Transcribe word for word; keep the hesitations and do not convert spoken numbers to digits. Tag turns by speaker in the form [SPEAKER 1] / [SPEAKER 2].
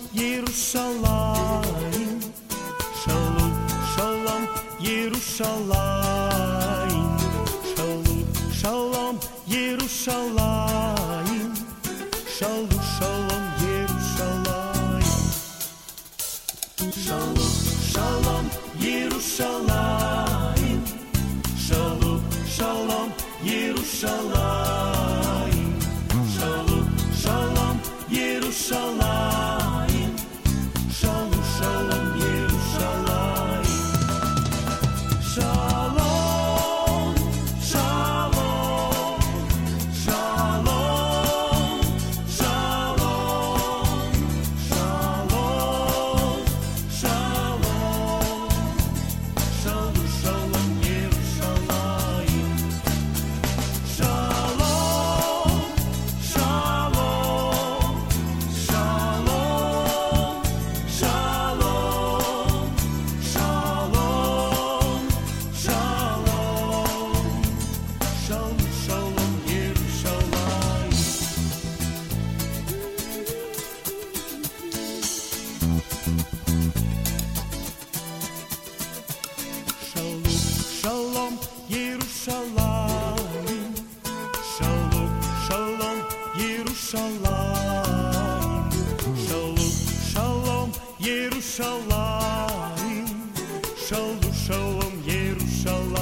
[SPEAKER 1] Yerushalayim, Shalom, Shalom, Yerushalayim, Shalom, Shalom, Yerushalayim, Shalom, Shalom, Yerushalayim, Shalom, Shalom, Yerushalayim, Shalom, Shalom, Yerushalayim, Shalom, Shalom, Yerushalayim, Shalom, Shalom, Yerushalayim, Shalom, Shalom, Shalom, Shalom, Shalom, Shalom, Shalom, Shalom, Yerushalayim, Shalom, Shalom, Shalom, Shalom, Shalom, Shalom, Shalom, Shalom, Yerushalayim. Shalom, Shalom, Yerushalayim. Shalom, Shalom, Yerushalayim. Shalom, Shalom, Yerushalayim. Shalom, Shalom, Yerushalayim.